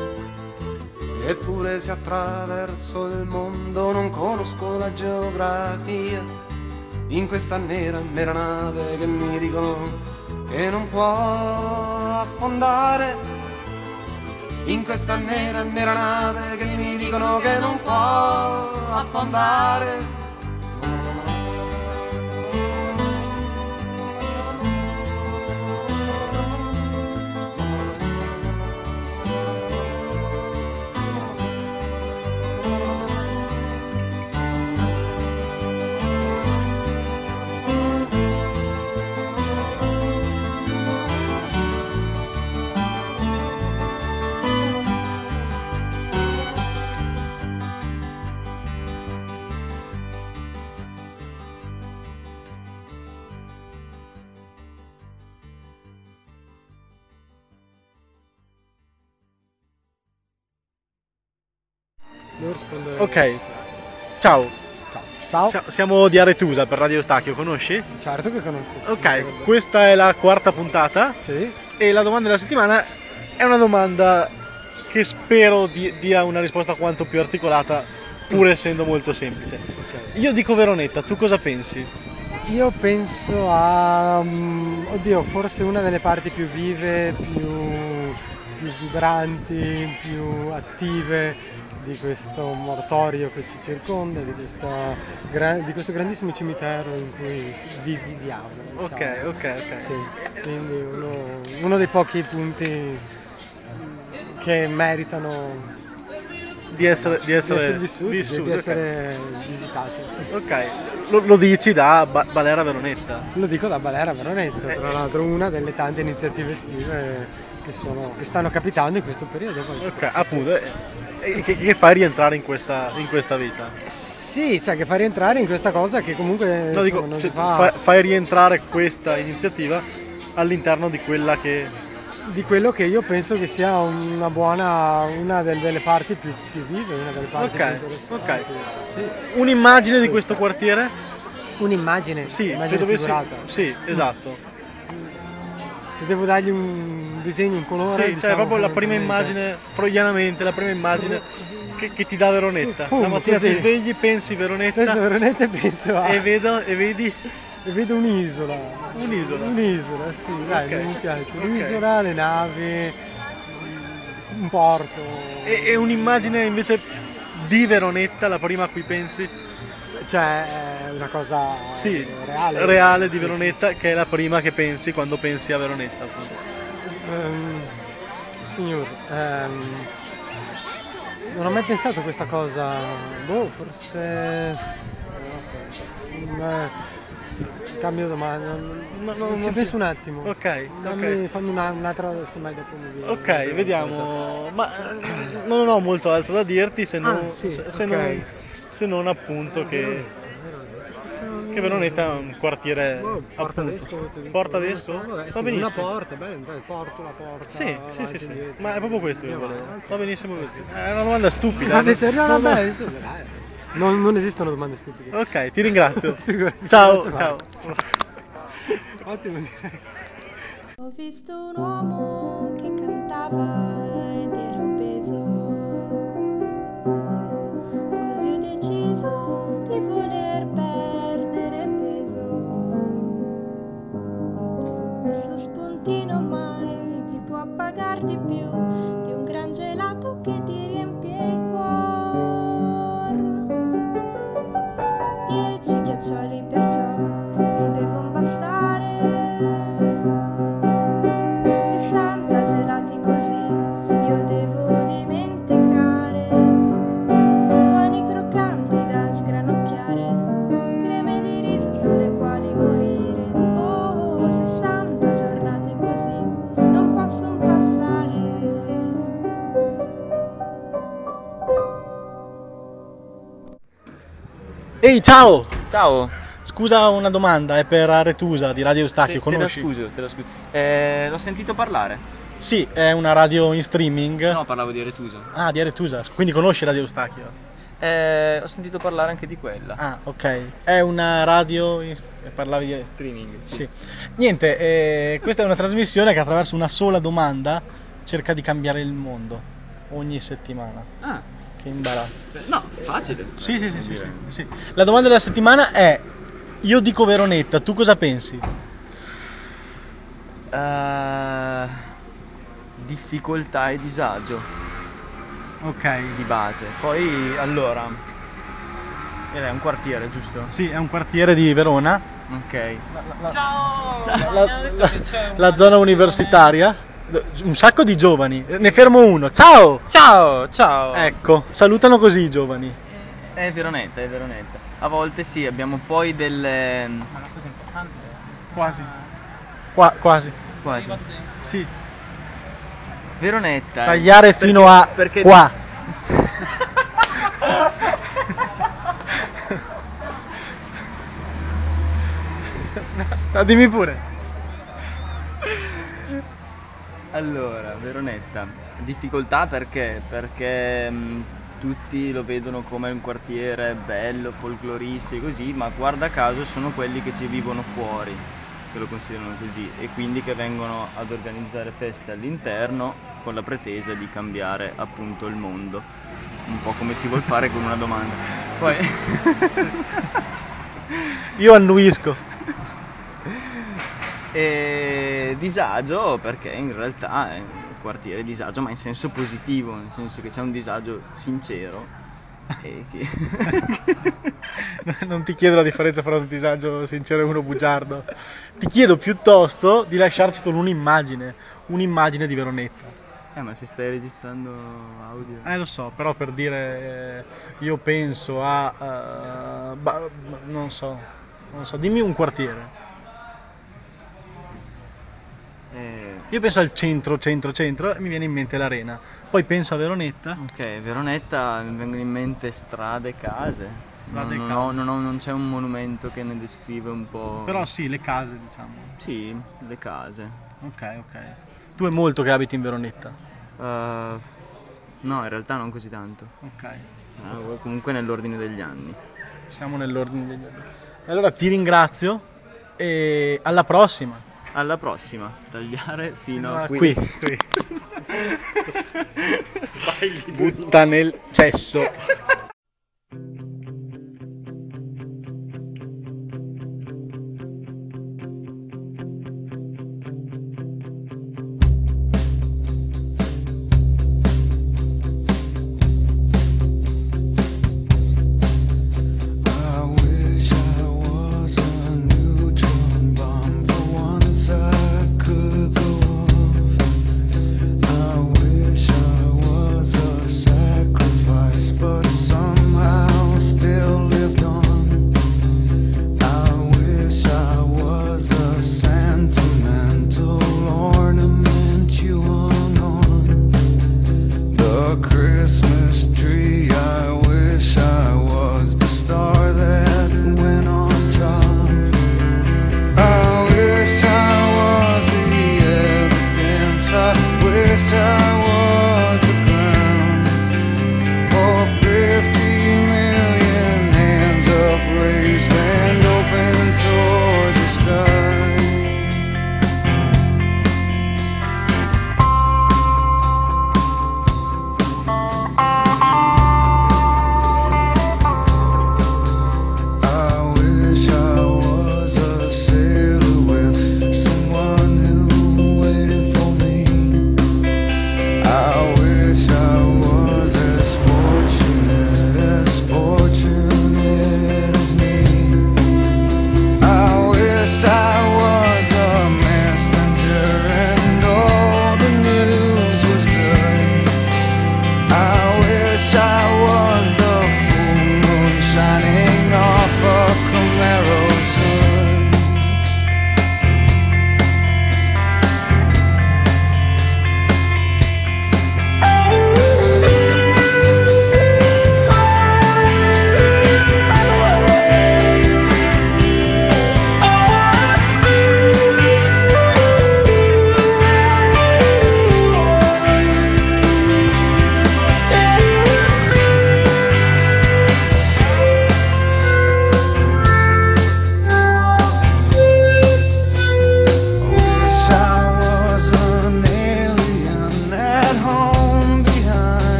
eppure se attraverso il mondo non conosco la geografia, in questa nera nave che mi dicono che non può affondare, in questa nera nave che mi dicono che non può affondare. Ok, ciao. Ciao. Siamo di Aretusa per Radio Stachio, conosci? Certo che conosco. Ok, questa è la quarta puntata. Sì. E la domanda della settimana è una domanda che spero dia una risposta quanto più articolata, pur essendo molto semplice. Okay. Io dico Veronetta, tu cosa pensi? Io penso a... oddio, forse una delle parti più vive, più vibranti, più attive di questo mortorio che ci circonda, di questo grandissimo cimitero in cui viviamo. Diciamo. Ok. Sì, quindi uno dei pochi punti che meritano di essere vissuti, di essere visitati. Ok, lo dici da Balera Veronetta? Lo dico da Balera Veronetta, tra l'altro una delle tante iniziative estive che stanno capitando in questo periodo. Ok, appunto, che fai rientrare in questa vita? Sì, cioè che fai rientrare in questa cosa che comunque no, dico, non cioè, si fa... fai rientrare questa iniziativa all'interno di quella di quello che io penso che sia una delle parti più vive, una delle parti più interessanti. Ok. Sì. Un'immagine di questo quartiere? Un'immagine? Sì, immagine figurata. Sì, esatto. Se devo dargli un disegno, un colore, sì, diciamo, cioè proprio la prima immagine, freudianamente, la prima immagine che ti dà Veronetta. La mattina ti svegli, pensi Veronetta. Penso Veronetta e penso a... E vedi? E vedo un'isola. Un'isola, sì, dai, Okay. mi piace. Ok. Un'isola, le navi, un porto. E un'immagine invece di Veronetta, la prima a cui pensi? Cioè, è una cosa reale di Veronetta, che è la prima che pensi quando pensi a Veronetta, appunto. Signor, non ho mai pensato a questa cosa. Forse Cambio domanda, non ci penso un attimo. Ok, Fammi un'altra, semmai dopo mi viene. Ok, vediamo. Ma non ho molto altro da dirti se non, sì, se non appunto che Veronetta è un quartiere Porta appunto. Vescovo, Porta Vescovo? Va Va benissimo. Una porta, bene, porto la porta. Sì, avanti, indietro. ma è proprio questo che volevo. Va benissimo così. È una domanda stupida. Vabbè, se no, vabbè, insomma, dai. Non esistono domande stupide. Ok, ti ringrazio. Figurati, Ciao, grazie, ciao. Ottimo direi. Ho visto un uomo che cantava ed era obeso, così ho deciso di voler perdere peso. Nessun spuntino mai ti può pagar di più di un gran gelato che ti riempie il cuore. 10 ghiaccioli perciò mi devono bastare, 60 gelati così io devo dimenticare, con i croccanti da sgranocchiare, creme di riso sulle quali morire. Oh, 60 giornate così non possono passare. Ehi, ciao! Ciao! Scusa una domanda, è per Aretusa di Radio Eustachio, conosci? Te la scuso. L'ho sentito parlare. Sì, è una radio in streaming. No, parlavo di Aretusa. Ah, di Aretusa, quindi conosci Radio Eustachio? Ho sentito parlare anche di quella. Ah, ok. È una radio parlavi di streaming. Sì. Niente, questa è una trasmissione che attraverso una sola domanda cerca di cambiare il mondo ogni settimana. Ah, Che imbarazzo. no, facile. Sì. La domanda della settimana è: io dico Veronetta, tu cosa pensi? Difficoltà e disagio Ok. di base. Poi, allora, è un quartiere, giusto? Sì, è un quartiere di Verona, Ok. Ciao! la zona universitaria. Un sacco di giovani. Ne fermo uno. Ciao! Ciao! Ecco, salutano così i giovani. È Veronetta. A volte sì, abbiamo poi delle... Ma la cosa importante è Quasi. Quasi. Quasi. Sì. Veronetta. Tagliare fino a perché qua. No, dimmi pure. Allora, Veronetta, difficoltà perché? Perché tutti lo vedono come un quartiere bello, folcloristico e così, ma guarda caso sono quelli che ci vivono fuori, che lo considerano così, e quindi che vengono ad organizzare feste all'interno con la pretesa di cambiare appunto il mondo, un po' come si vuol fare con una domanda. Poi... Io annuisco. E disagio perché in realtà è un quartiere disagio, ma in senso positivo, nel senso che c'è un disagio sincero e che... Non ti chiedo la differenza fra un disagio sincero e uno bugiardo, ti chiedo piuttosto di lasciarci con un'immagine di Veronetta. Ma se stai registrando audio... Lo so, però per dire io penso a non so, dimmi un quartiere. Io penso al centro e mi viene in mente l'Arena. Poi penso a Veronetta. Ok, Veronetta mi vengono in mente strade, case. Case. Non c'è un monumento che ne descrive un po'. Però sì, le case, diciamo. Sì, le case. Ok. Tu è molto che abiti in Veronetta? No, in realtà non così tanto. Ok. Comunque nell'ordine degli anni. Siamo nell'ordine degli anni. Allora ti ringrazio e alla prossima. Alla prossima, tagliare fino a qui. Butta nel cesso. But it's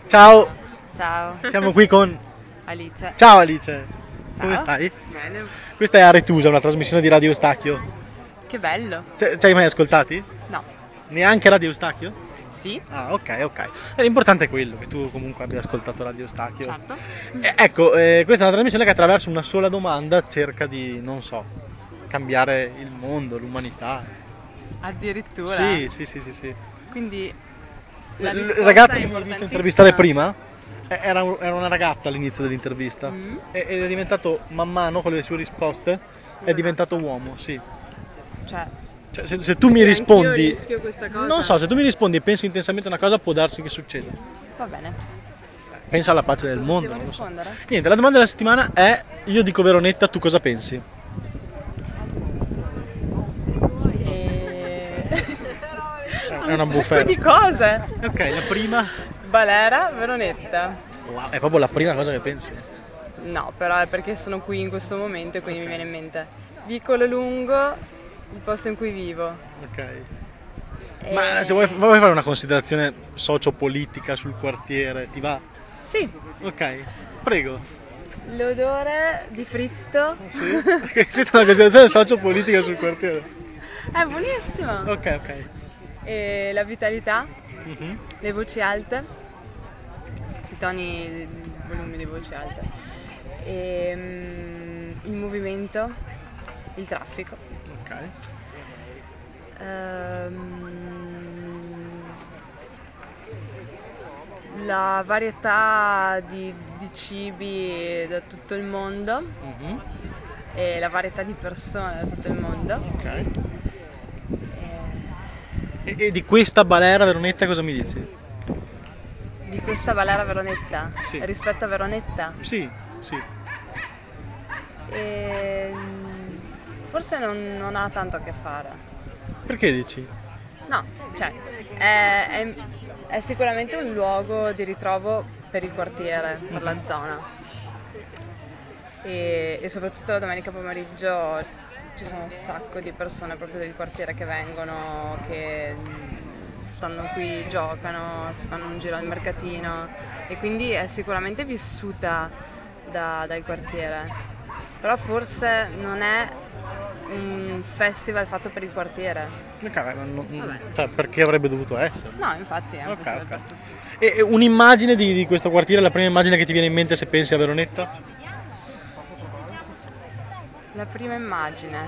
Ciao, Ciao. siamo qui con Alice. Ciao Alice, come Ciao. stai? Bene. Questa è Aretusa, una trasmissione di Radio Eustachio. Che bello. Ci hai mai ascoltati? No. Neanche Radio Eustachio? Sì. Ah, ok. L'importante è quello, che tu comunque abbia ascoltato Radio Eustachio. Certo. Ecco, questa è una trasmissione che attraverso una sola domanda cerca di, non so, cambiare il mondo, l'umanità. Addirittura. Sì. Quindi La la risposta ragazza è che mi ha visto importantissima. intervistare prima era una ragazza all'inizio dell'intervista ed è diventato, man mano con le sue risposte, è diventato uomo, sì. Cioè, se tu mi rispondi, anch'io rischio questa cosa. non so, se tu mi rispondi e pensi intensamente una cosa, può darsi che succeda. Va bene. Pensa alla pace del mondo. Devo non lo so. rispondere? Niente, la domanda della settimana è: io dico Veronetta, tu cosa pensi? È una bufera. Di cose. Ok, la prima. Balera, Veronetta. Wow, è proprio la prima cosa che pensi. No, però è perché sono qui in questo momento e quindi mi viene in mente Vicolo Lungo, il posto in cui vivo. Ok. Ma se vuoi fare una considerazione sociopolitica sul quartiere, ti va? Sì. Ok, prego. L'odore di fritto. Sì? Questa è una considerazione sociopolitica sul quartiere. È buonissimo. Ok. E la vitalità, Mhm. le voci alte, i toni, i volumi di voci alte, e, il movimento, il traffico. Ok. La varietà di cibi da tutto il mondo Mhm. e la varietà di persone da tutto il mondo. Ok. E di questa balera Veronetta cosa mi dici? Di questa Valera Veronetta Sì. rispetto a Veronetta. Sì. Forse non ha tanto a che fare. Perché dici? No, cioè è sicuramente un luogo di ritrovo per il quartiere, per la zona. E soprattutto la domenica pomeriggio ci sono un sacco di persone proprio del quartiere che vengono, che stanno qui, giocano, si fanno un giro al mercatino e quindi è sicuramente vissuta dal quartiere. Però forse non è un festival fatto per il quartiere. Cioè, perché avrebbe dovuto essere? No, infatti è un Ok, festival ok. per tutti. E un'immagine di questo quartiere, la prima immagine che ti viene in mente se pensi a Veronetta? La prima immagine.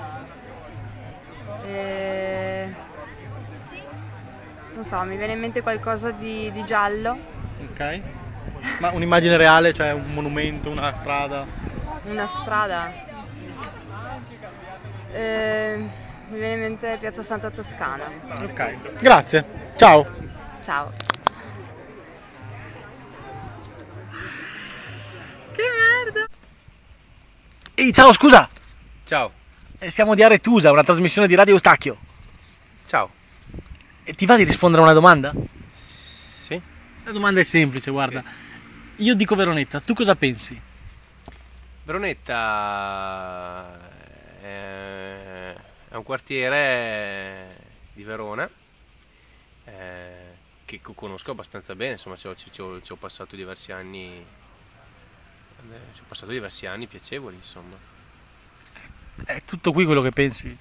Non so, mi viene in mente qualcosa di giallo. Ok. Ma un'immagine reale, cioè un monumento, una strada? Una strada. Mi viene in mente Piazza Santa Toscana. Ok. Grazie. Ciao. Ciao. Che merda. Ehi, ciao, scusa. Ciao. Siamo di Aretusa, una trasmissione di Radio Eustachio. Ciao. E ti va di rispondere a una domanda? Sì. La domanda è semplice, guarda. Io dico Veronetta, tu cosa pensi? Veronetta è un quartiere di Verona che conosco abbastanza bene, insomma ci ho passato diversi anni piacevoli, insomma. È tutto qui quello che pensi?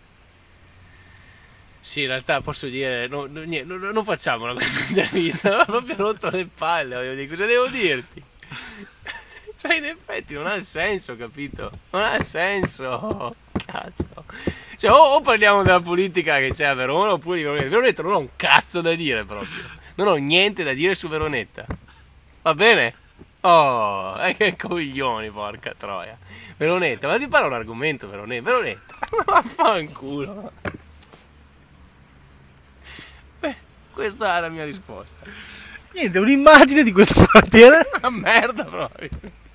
Sì, in realtà posso dire, non facciamola questa intervista, mi ha proprio rotto le palle, voglio dire, cosa devo dirti? Cioè, in effetti non ha senso, capito? Non ha senso, cazzo. Cioè, o parliamo della politica che c'è a Verona, oppure di Veronetta. Veronetta non ho un cazzo da dire proprio, non ho niente da dire su Veronetta, va bene? Oh, che coglioni, porca troia. Veronetta, ma ti parla un argomento, Veronetta, vaffanculo. Questa è la mia risposta. Niente, un'immagine di questo quartiere? Una merda proprio.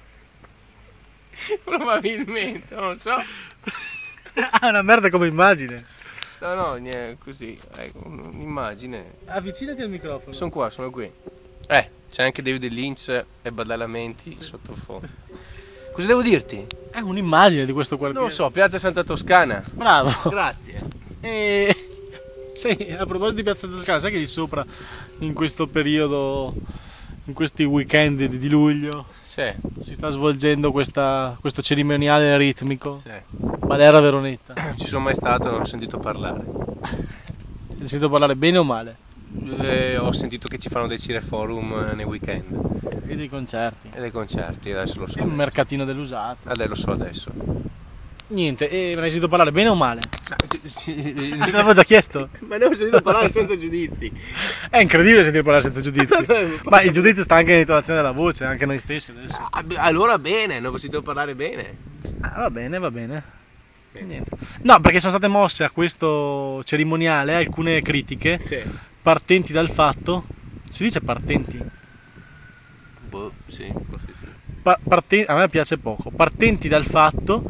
Probabilmente, non lo so. Ah, una merda come immagine. No, niente, così, ecco, un'immagine. Avvicinati al microfono. Sono qui. C'è anche David Lynch e badalamenti sottofondo. Cosa devo dirti? È un'immagine di questo quartiere. Non lo so, Piazza Santa Toscana. Bravo. Grazie. Sì, a proposito di Piazza Toscana, sai che lì sopra in questo periodo in questi weekend di luglio Sì. si sta svolgendo questo cerimoniale ritmico. Sì. Valera Veronetta. Non ci sono mai stato, non ho sentito parlare. Hai sentito parlare bene o male? Ho sentito che ci fanno dei cineforum nei weekend. E dei concerti. E dei concerti, adesso lo so. E un mercatino dell'usato. Adesso lo so adesso. Niente, e me ne hai sentito parlare bene o male? Te l'avevo già chiesto. Ma ne ho sentito parlare senza giudizi. È incredibile sentire parlare senza giudizi. Ma il giudizio sta anche nell'intonazione della voce, anche noi stessi adesso. Allora bene, ne ho sentito parlare bene. Va bene, va bene. Niente. No, perché sono state mosse a questo cerimoniale alcune critiche partenti dal fatto. Si dice partenti? Boh, sì, forse sì. A me piace poco. Partenti dal fatto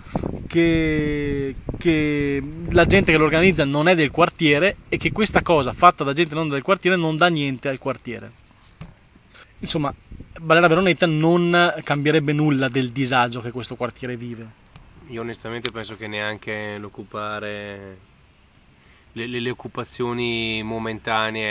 che la gente che lo organizza non è del quartiere e che questa cosa fatta da gente non del quartiere non dà niente al quartiere. Insomma, Valera Veronetta non cambierebbe nulla del disagio che questo quartiere vive. Io onestamente penso che neanche l'occupare le occupazioni momentanee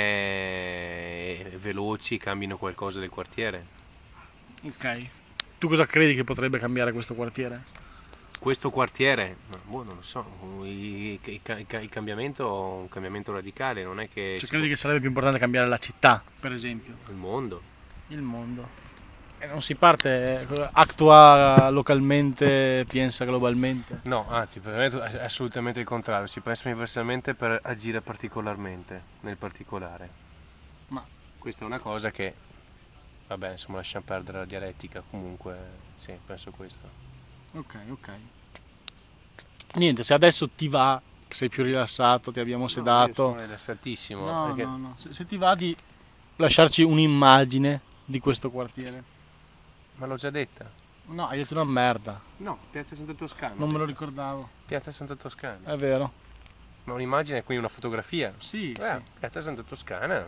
e veloci cambino qualcosa del quartiere. Ok. Tu cosa credi che potrebbe cambiare questo quartiere? Questo quartiere? Boh, non lo so, il cambiamento è un cambiamento radicale, non è che... Cioè, credi che sarebbe più importante cambiare la città, per esempio? Il mondo. Il mondo. E non si parte, actua localmente, pensa globalmente? No, anzi, per me è assolutamente il contrario, si pensa universalmente per agire particolarmente, nel particolare. Ma questa è una cosa che, vabbè, insomma, lasciamo perdere la dialettica, comunque, sì, penso questo. Ok. Niente, se adesso ti va, sei più rilassato, ti abbiamo sedato. Io sono rilassatissimo. No, perché... no. Se ti va di lasciarci un'immagine di questo quartiere. Ma l'ho già detta. No, hai detto una merda. No, Piazza Santa Toscana. Non me lo ricordavo. Piazza Santa Toscana. È vero. Ma un'immagine, quindi una fotografia? Sì. Piazza Santa Toscana.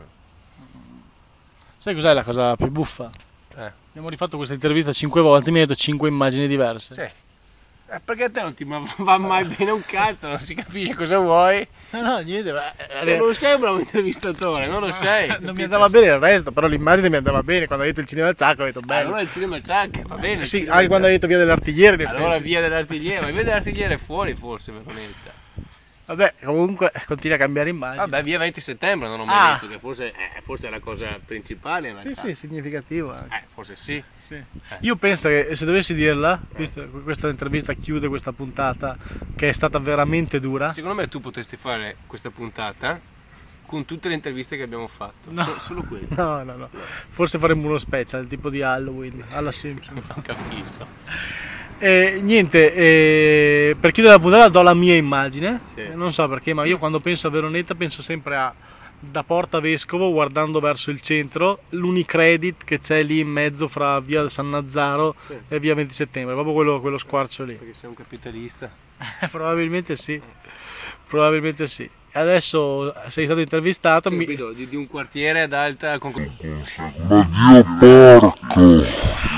Sai cos'è la cosa più buffa? Abbiamo rifatto questa intervista 5 volte, mi hai detto 5 immagini diverse. Sì. Perché a te non ti va mai bene un cazzo, non si capisce cosa vuoi. No, niente, non sei un bravo intervistatore, non lo sei. Non mi andava bene il resto, però l'immagine mi andava bene. Quando hai detto il cinema al Ciacco ho detto bello. Allora il cinema al Ciacco, va bene. Sì, anche quando hai detto via dell'Artigliere. Allora via dell'Artigliere, ma via dell'Artigliere è fuori forse, Veronetta. Vabbè, comunque continua a cambiare immagine. Vabbè, via 20 settembre non ho mai detto, che forse è la cosa principale in realtà. Sì, significativo anche. Forse sì. Io penso che se dovessi dirla, questa intervista chiude questa puntata che è stata veramente dura. Secondo me tu potresti fare questa puntata con tutte le interviste che abbiamo fatto. No. Solo quelle. No. Forse faremmo uno special tipo di Halloween alla Simpson. Non capisco. Niente, per chiudere la puntata do la mia immagine. Sì. Non so perché, ma io quando penso a Veronetta penso sempre a da Porta Vescovo guardando verso il centro, l'Unicredit che c'è lì in mezzo fra via San Nazzaro e via 20 settembre, proprio quello squarcio lì. Perché sei un capitalista? Probabilmente sì. Adesso sei stato intervistato. Di un quartiere ad alta concorrenza. Ma Dio porco!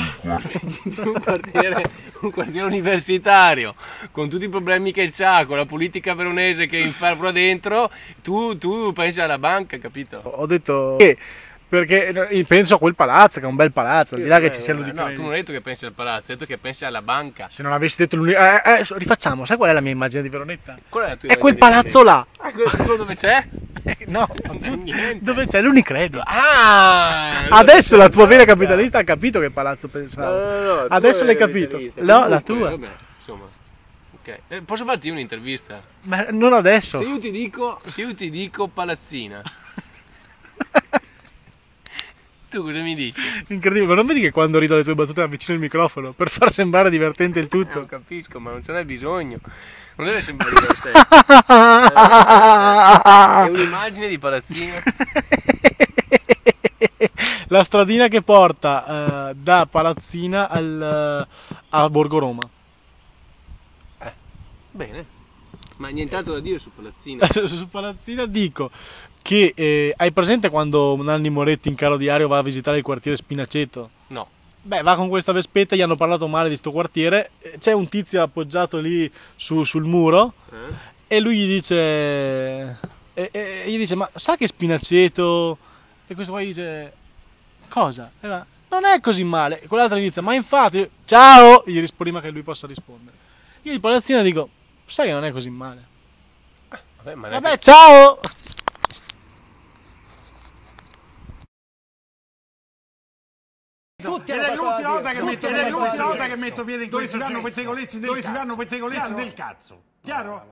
un quartiere universitario con tutti i problemi che c'ha, con la politica veronese che infervora dentro, tu pensi alla banca, capito? Ho detto che perché penso a quel palazzo, che è un bel palazzo, al di là che ci sia l'Unicredit. No, tu non hai detto che pensi al palazzo, hai detto che pensi alla banca. Se non avessi detto rifacciamo, sai qual è la mia immagine di Veronetta? Qual è la tua è quel palazzo là. Quello dove c'è? No, dove c'è l'Unicredit. Ah! Adesso la tua vera capitalista ha capito che palazzo pensavo. No, adesso l'hai capito. No, la tua. Vabbè, insomma. Ok. Posso farti un'intervista? Ma non adesso. Se io ti dico palazzina. Tu cosa mi dici? Incredibile, ma non vedi che quando rido le tue battute avvicino il microfono per far sembrare divertente il tutto? Non capisco, ma non ce n'è bisogno. Non deve sembrare divertente. È un'immagine di palazzina. La stradina che porta da Palazzina a Borgo Roma. Bene. Ma nient'altro da dire su Palazzina. Su Palazzina dico che hai presente quando Nanni Moretti in carro diario va a visitare il quartiere Spinaceto? No. Beh, va con questa vespetta, gli hanno parlato male di sto quartiere, c'è un tizio appoggiato lì sul muro e lui gli dice ma sa che Spinaceto? E questo qua gli dice cosa? Non è così male. E quell'altra inizia, ma infatti, ciao! E gli rispondo prima che lui possa rispondere. Io di polazzina dico, sai che non è così male. Vabbè, ciao! Ed è l'ultima volta che metto piede in dove si fanno pettegolezzi del cazzo. Chiaro?